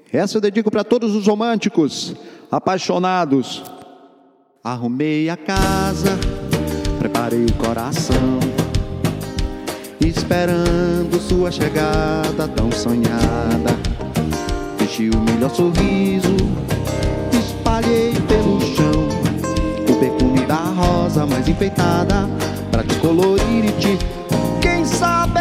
Essa eu dedico para todos os românticos, apaixonados. Arrumei a casa, preparei o coração, esperando sua chegada tão sonhada. Vesti o melhor sorriso, espalhei pelo chão o perfume da rosa mais enfeitada, pra te colorir e te... Quem sabe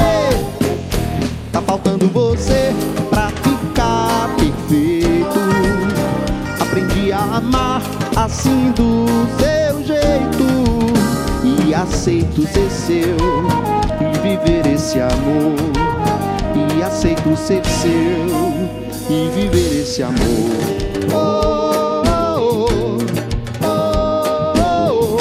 tá faltando você pra ficar perfeito. Aprendi a amar assim do seu jeito, e aceito ser seu e viver esse amor. E aceito ser seu e viver esse amor. Oh, oh, oh,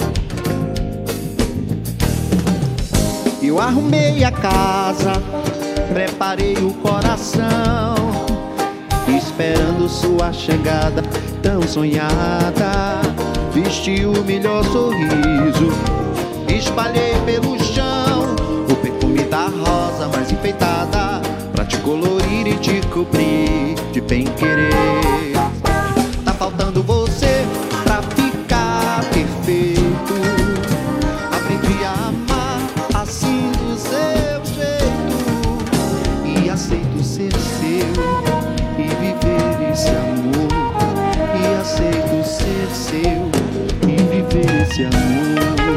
oh. Eu arrumei a casa, preparei o coração, esperando sua chegada tão sonhada. Vesti o melhor sorriso, espalhei pelo chão o perfume da rosa mais enfeitada, pra te colorir e te cobrir de bem-querer. Tá faltando você pra ficar perfeito. Aprendi a amar assim do seu jeito, e aceito ser seu e viver esse amor. E aceito ser seu e viver esse amor.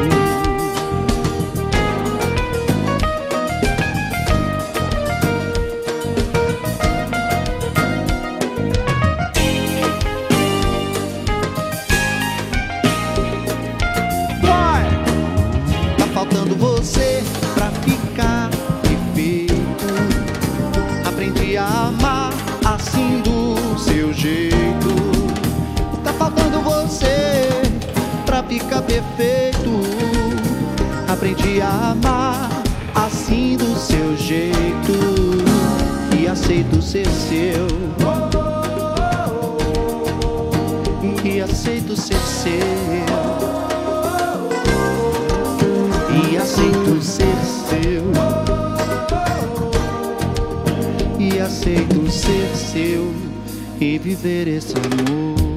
Faltando você pra ficar perfeito. Aprendi a amar assim do seu jeito. Tá faltando você pra ficar perfeito. Aprendi a amar assim do seu jeito, e aceito ser seu. E aceito ser seu. E aceito ser seu. E aceito ser seu e viver esse amor.